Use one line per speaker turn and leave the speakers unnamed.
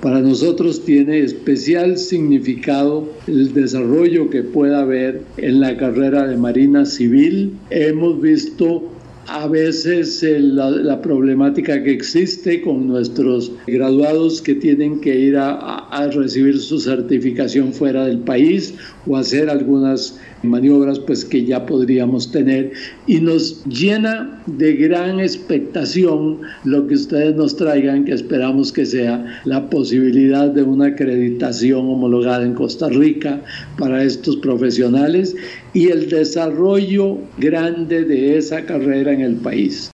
Para nosotros tiene especial significado el desarrollo que pueda haber en la carrera de Marina Civil. Hemos visto a veces la problemática que existe con nuestros graduados que tienen que ir a recibir su certificación fuera del país o hacer algunas maniobras pues que ya podríamos tener, y nos llena de gran expectación lo que ustedes nos traigan, que esperamos que sea la posibilidad de una acreditación homologada en Costa Rica para estos profesionales y el desarrollo grande de esa carrera en el país.